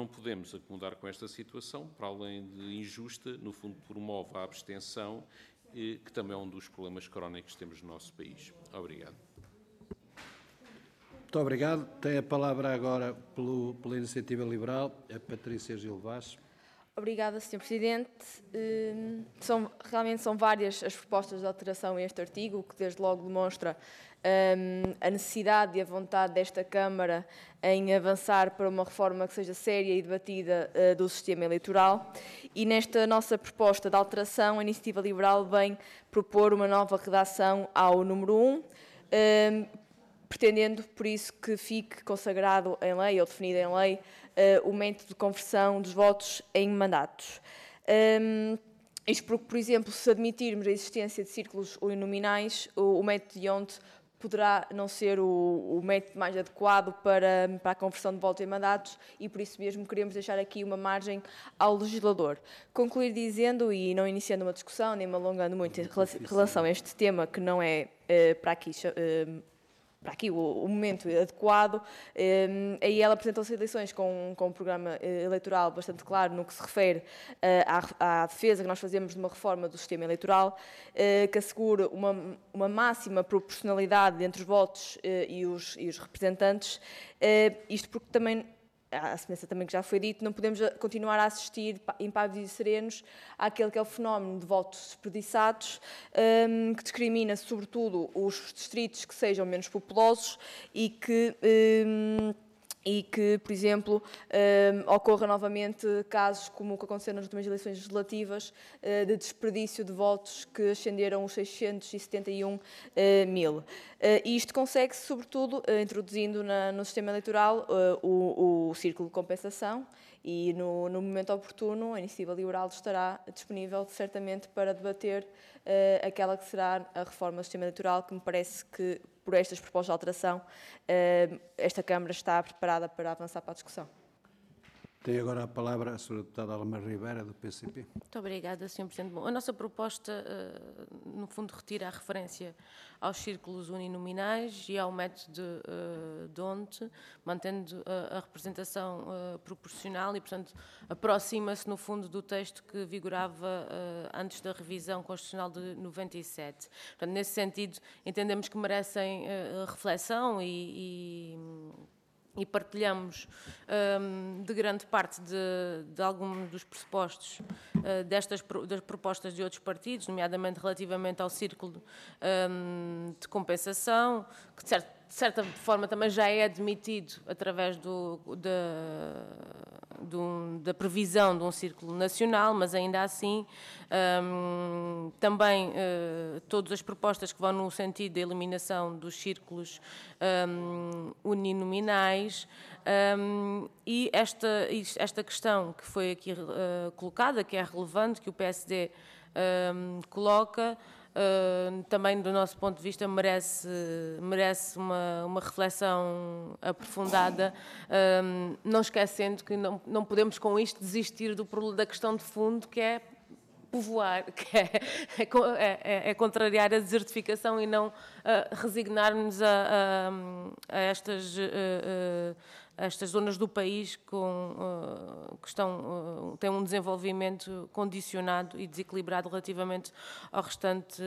podemos acomodar com esta situação, para além de injusta, no fundo promove a abstenção, que também é um dos problemas crónicos que temos no nosso país. Obrigado. Muito obrigado. Tem a palavra agora, pela Iniciativa Liberal, a Patrícia Gil Vaz. Obrigada, Sr. Presidente. Realmente são várias as propostas de alteração a este artigo, o que desde logo demonstra a necessidade e a vontade desta Câmara em avançar para uma reforma que seja séria e debatida do sistema eleitoral. E nesta nossa proposta de alteração, a Iniciativa Liberal vem propor uma nova redação ao número 1, pretendendo, por isso, que fique consagrado em lei ou definido em lei o método de conversão dos votos em mandatos. Isto porque, por exemplo, se admitirmos a existência de círculos uninominais, o método de Hont poderá não ser o método mais adequado para a conversão de votos em mandatos e, por isso mesmo, queremos deixar aqui uma margem ao legislador. Concluir dizendo, e não iniciando uma discussão, nem me alongando muito em relação a este tema, que não é para aqui o momento adequado, aí ela apresentou-se eleições com um programa eleitoral bastante claro no que se refere à defesa que nós fazemos de uma reforma do sistema eleitoral, que assegure uma máxima proporcionalidade entre os votos e os representantes, isto porque também, à semelhança também que já foi dito, não podemos continuar a assistir impávidos e serenos àquele que é o fenómeno de votos desperdiçados, que discrimina sobretudo os distritos que sejam menos populosos e que, por exemplo, ocorra novamente casos como o que aconteceu nas últimas eleições legislativas, de desperdício de votos que ascenderam os 671 mil. E isto consegue-se, sobretudo, introduzindo no sistema eleitoral o círculo de compensação e, no momento oportuno, a Iniciativa Liberal estará disponível, certamente, para debater aquela que será a reforma do sistema eleitoral, que me parece que, por estas propostas de alteração, esta Câmara está preparada para avançar para a discussão. Tem agora a palavra a Sra. Deputada Alma Ribeira, do PCP. Muito obrigada, Sr. Presidente. Bom, a nossa proposta, no fundo, retira a referência aos círculos uninominais e ao método de Hont, mantendo a representação proporcional e, portanto, aproxima-se, no fundo, do texto que vigorava antes da revisão constitucional de 97. Portanto, nesse sentido, entendemos que merecem reflexão e partilhamos de grande parte de alguns dos pressupostos das propostas de outros partidos, nomeadamente relativamente ao círculo de compensação, que de certa forma também já é admitido através da previsão de um círculo nacional, mas ainda assim também todas as propostas que vão no sentido da eliminação dos círculos uninominais e esta questão que foi aqui colocada, que é relevante, que o PSD coloca, também do nosso ponto de vista merece uma reflexão aprofundada, não esquecendo que não podemos com isto desistir da questão de fundo, que é povoar, que é contrariar a desertificação e não resignar-nos a estas zonas do país que têm um desenvolvimento condicionado e desequilibrado relativamente ao restante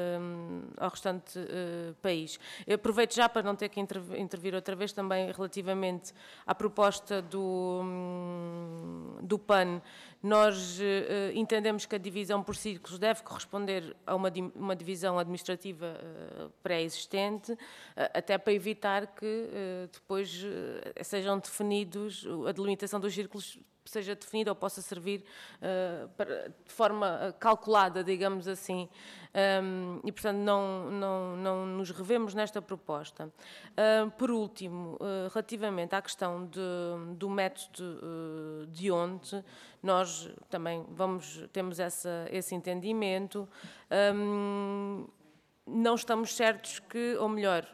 país. Eu aproveito já para não ter que intervir outra vez também relativamente à proposta do PAN. Nós entendemos que a divisão por círculos deve corresponder a uma divisão administrativa pré-existente, até para evitar que depois sejam definidos, a delimitação dos círculos seja definida ou possa servir de forma calculada, digamos assim, e portanto não nos revemos nesta proposta. Por último, relativamente à questão do método de Hont, nós também temos esse entendimento, não estamos certos que, ou melhor,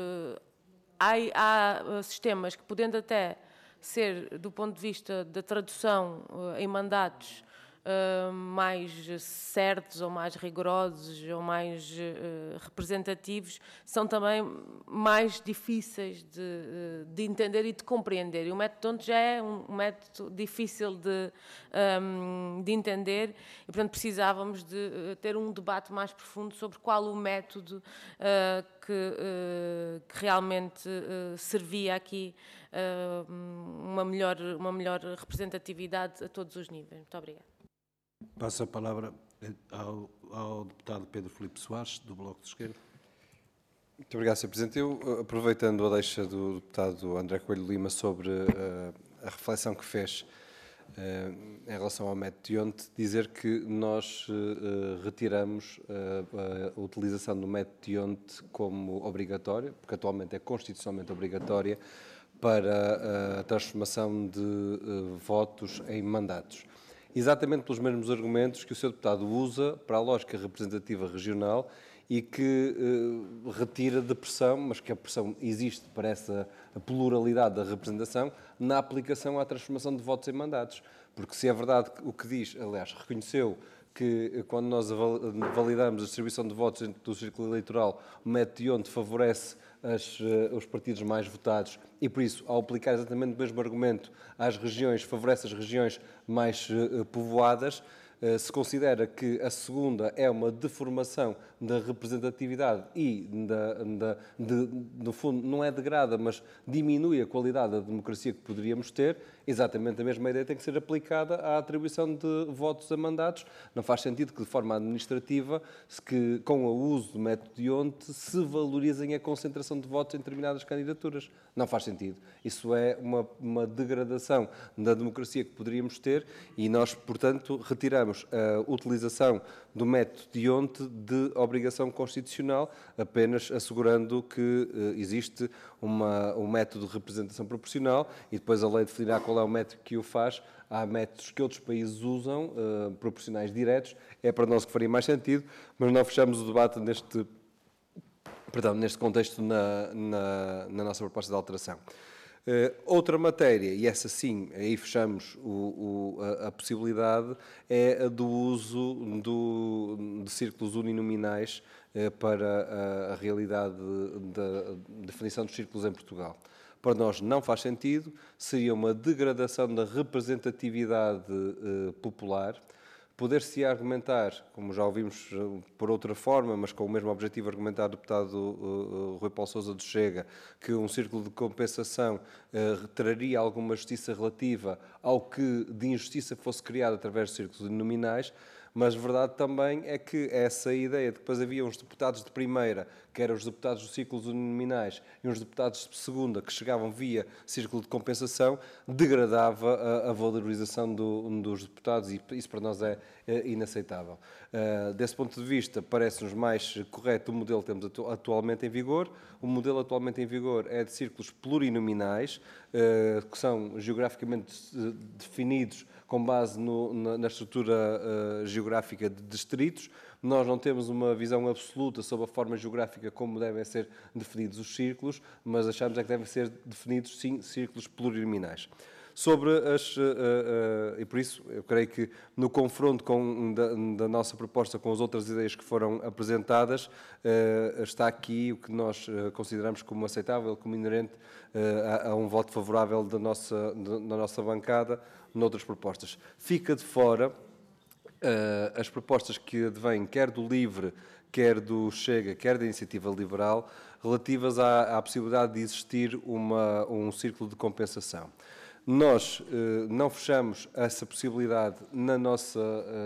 há sistemas que, podendo até ser, do ponto de vista da tradução em mandatos, mais certos ou mais rigorosos ou mais representativos são também mais difíceis de entender e de compreender. E o método D'Hondt já é um método difícil de entender e, portanto, precisávamos de ter um debate mais profundo sobre qual o método que realmente servia aqui uma melhor representatividade a todos os níveis. Muito obrigada. Passo a palavra ao deputado Pedro Filipe Soares, do Bloco de Esquerda. Muito obrigado, Sr. Presidente. Eu, aproveitando a deixa do deputado André Coelho Lima sobre a reflexão que fez em relação ao método D'Hondt, dizer que nós retiramos a utilização do método D'Hondt como obrigatória, porque atualmente é constitucionalmente obrigatória, para a transformação de votos em mandatos. Exatamente pelos mesmos argumentos que o Sr. Deputado usa para a lógica representativa regional e que retira de pressão, mas que a pressão existe para essa pluralidade da representação na aplicação à transformação de votos em mandatos. Porque se é verdade o que diz, aliás, reconheceu que quando nós validamos a distribuição de votos dentro do círculo eleitoral, o método D'Hondt favorece os partidos mais votados e, por isso, ao aplicar exatamente o mesmo argumento às regiões, favorece as regiões mais povoadas, se considera que a segunda é uma deformação da representatividade e, no fundo, não é degrada, mas diminui a qualidade da democracia que poderíamos ter, exatamente a mesma ideia tem que ser aplicada à atribuição de votos a mandatos. Não faz sentido que, de forma administrativa, com o uso do método D'Hondt, se valorizem a concentração de votos em determinadas candidaturas. Não faz sentido. Isso é uma degradação da democracia que poderíamos ter e nós, portanto, retiramos a utilização do método D'Hondt de obrigação constitucional, apenas assegurando que existe um método de representação proporcional e depois a lei definirá qual é o método que o faz. Há métodos que outros países usam, proporcionais diretos, é para nós que faria mais sentido, mas nós fechamos o debate neste contexto na nossa proposta de alteração. Outra matéria, e essa sim, aí fechamos a possibilidade, é a do uso de círculos uninominais para a realidade da definição dos círculos em Portugal. Para nós não faz sentido, seria uma degradação da representatividade popular. Poder-se argumentar, como já ouvimos por outra forma, mas com o mesmo objetivo argumentar do deputado Rui Paulo Sousa do Chega, que um círculo de compensação traria alguma justiça relativa ao que de injustiça fosse criado através de círculos uninominais, mas verdade também é que essa ideia de que depois havia uns deputados de primeira, que eram os deputados dos círculos uninominais, e uns deputados de segunda, que chegavam via círculo de compensação, degradava a valorização dos deputados e isso para nós é inaceitável. Desse ponto de vista, parece-nos mais correto o modelo que temos atualmente em vigor. O modelo atualmente em vigor é de círculos plurinominais, que são geograficamente definidos com base na estrutura geográfica de distritos. Nós não temos uma visão absoluta sobre a forma geográfica como devem ser definidos os círculos, mas achamos é que devem ser definidos, sim, círculos plurinominais. E por isso, eu creio que no confronto da nossa proposta com as outras ideias que foram apresentadas, está aqui o que nós consideramos como aceitável, como inerente a um voto favorável da nossa bancada noutras propostas. Fica de fora as propostas que advêm quer do LIVRE, quer do Chega, quer da Iniciativa Liberal, relativas à possibilidade de existir um círculo de compensação. Nós não fechamos essa possibilidade na nossa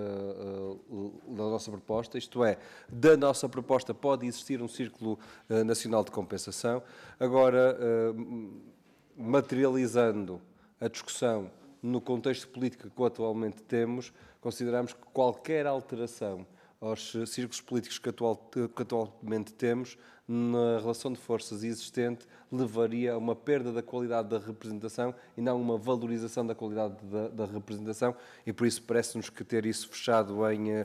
proposta, isto é, da nossa proposta pode existir um Círculo Nacional de Compensação. Agora, materializando a discussão no contexto político que atualmente temos, consideramos que qualquer alteração aos círculos políticos que atualmente temos, na relação de forças existente, levaria a uma perda da qualidade da representação e não uma valorização da qualidade da representação e por isso parece-nos que ter isso fechado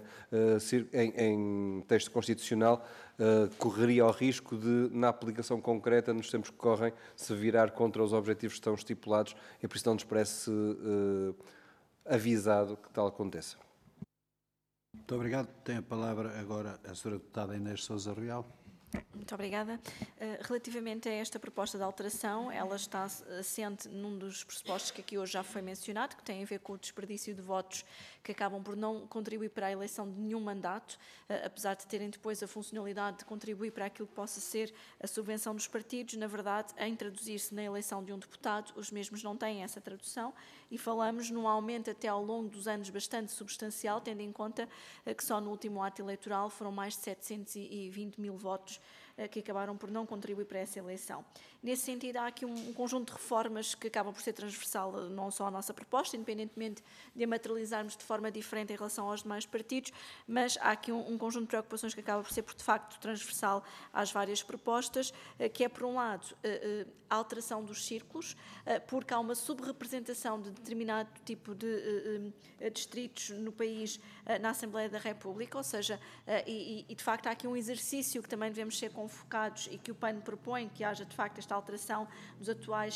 em texto constitucional correria ao risco de, na aplicação concreta, nos tempos que correm, se virar contra os objetivos que estão estipulados e por isso não nos parece avisado que tal aconteça. Muito obrigado. Tem a palavra agora a Sra. Deputada Inês Sousa Real. Muito obrigada. Relativamente a esta proposta de alteração, ela está assente num dos pressupostos que aqui hoje já foi mencionado, que tem a ver com o desperdício de votos que acabam por não contribuir para a eleição de nenhum mandato, apesar de terem depois a funcionalidade de contribuir para aquilo que possa ser a subvenção dos partidos. Na verdade, em traduzir-se na eleição de um deputado, os mesmos não têm essa tradução e falamos num aumento até ao longo dos anos bastante substancial, tendo em conta que só no último ato eleitoral foram mais de 720 mil votos que acabaram por não contribuir para essa eleição. Nesse sentido, há aqui um conjunto de reformas que acabam por ser transversal não só à nossa proposta, independentemente de a materializarmos de forma diferente em relação aos demais partidos, mas há aqui um conjunto de preocupações que acaba por ser, de facto, transversal às várias propostas, que é, por um lado, a alteração dos círculos, porque há uma subrepresentação de determinado tipo de distritos no país na Assembleia da República, ou seja, e de facto há aqui um exercício que também devemos ser convocados e que o PAN propõe que haja de facto esta alteração dos atuais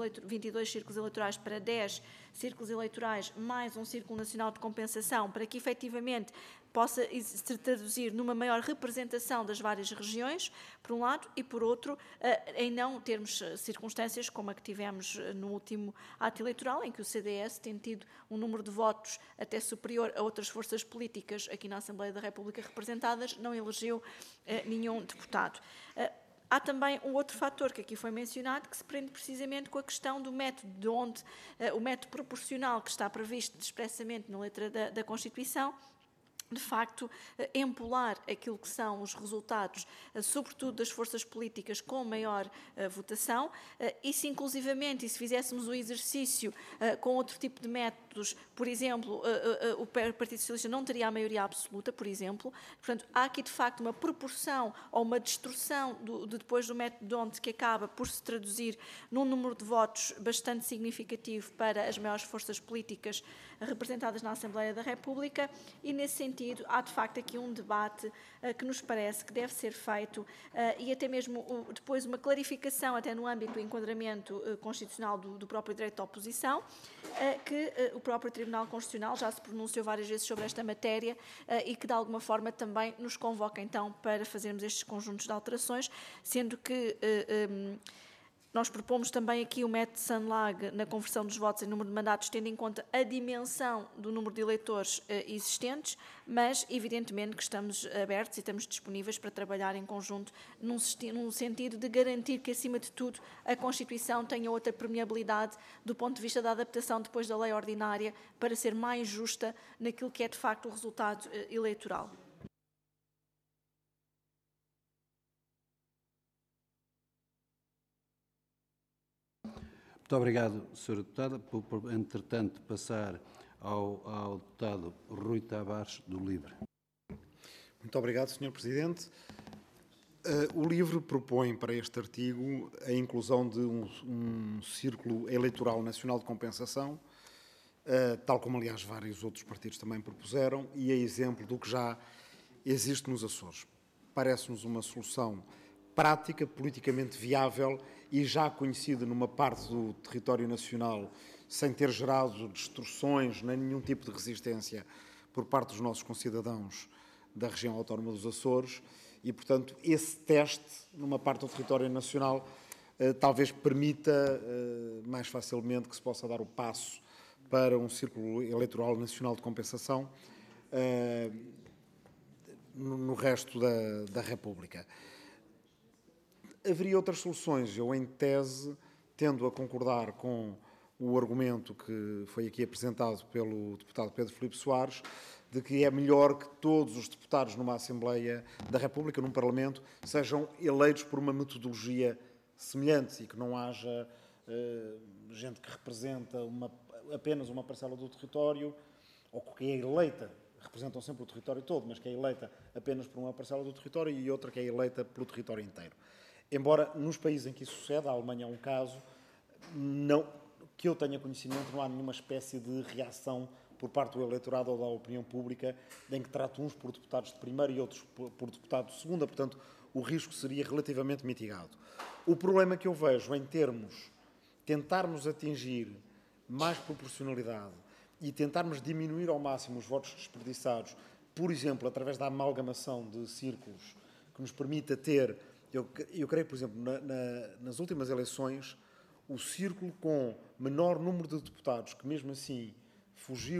22 círculos eleitorais para 10 círculos eleitorais mais um círculo nacional de compensação, para que efetivamente possa se traduzir numa maior representação das várias regiões, por um lado, e por outro, em não termos circunstâncias como a que tivemos no último ato eleitoral, em que o CDS tem tido um número de votos até superior a outras forças políticas aqui na Assembleia da República representadas, não elegeu nenhum deputado. Há também um outro fator que aqui foi mencionado, que se prende precisamente com a questão do método, de onde o método proporcional que está previsto expressamente na letra da Constituição, de facto, empolar aquilo que são os resultados, sobretudo das forças políticas com maior votação, e se inclusivamente, e se fizéssemos o exercício com outro tipo de métodos, por exemplo, o Partido Socialista não teria a maioria absoluta, por exemplo. Portanto, há aqui de facto uma proporção ou uma distorção depois do método de onde que acaba por se traduzir num número de votos bastante significativo para as maiores forças políticas representadas na Assembleia da República, e nesse sentido há de facto aqui um debate que nos parece que deve ser feito e até mesmo depois uma clarificação até no âmbito do enquadramento constitucional do próprio direito da oposição, que o próprio Tribunal Constitucional já se pronunciou várias vezes sobre esta matéria e que de alguma forma também nos convoca então para fazermos estes conjuntos de alterações, sendo que nós propomos também aqui o método de Sanlag na conversão dos votos em número de mandatos, tendo em conta a dimensão do número de eleitores existentes, mas evidentemente que estamos abertos e estamos disponíveis para trabalhar em conjunto num sentido de garantir que, acima de tudo, a Constituição tenha outra permeabilidade do ponto de vista da adaptação depois da lei ordinária para ser mais justa naquilo que é de facto o resultado eleitoral. Muito obrigado, Sra. Deputada. Por, entretanto, passar ao deputado Rui Tavares, do LIVRE. Muito obrigado, Sr. Presidente. O LIVRE propõe para este artigo a inclusão de um círculo eleitoral nacional de compensação, tal como, aliás, vários outros partidos também propuseram, e é exemplo do que já existe nos Açores. Parece-nos uma solução prática, politicamente viável e já conhecida numa parte do território nacional, sem ter gerado distorções nem nenhum tipo de resistência por parte dos nossos concidadãos da região autónoma dos Açores, e, portanto, esse teste numa parte do território nacional talvez permita mais facilmente que se possa dar o passo para um círculo eleitoral nacional de compensação no resto da República. Haveria outras soluções. Eu, em tese, tendo a concordar com o argumento que foi aqui apresentado pelo deputado Pedro Filipe Soares, de que é melhor que todos os deputados numa Assembleia da República, num Parlamento, sejam eleitos por uma metodologia semelhante e que não haja gente que representa apenas uma parcela do território, ou que é eleita, representam sempre o território todo, mas que é eleita apenas por uma parcela do território e outra que é eleita pelo território inteiro. Embora nos países em que isso sucede, a Alemanha é um caso, que eu tenha conhecimento, não há nenhuma espécie de reação por parte do eleitorado ou da opinião pública, em que tratam uns por deputados de primeira e outros por deputados de segunda, portanto, o risco seria relativamente mitigado. O problema que eu vejo em tentarmos atingir mais proporcionalidade e tentarmos diminuir ao máximo os votos desperdiçados por exemplo, através da amalgamação de círculos, que nos permita ter, eu creio, por exemplo, nas últimas eleições, o círculo com menor número de deputados, que mesmo assim fugiu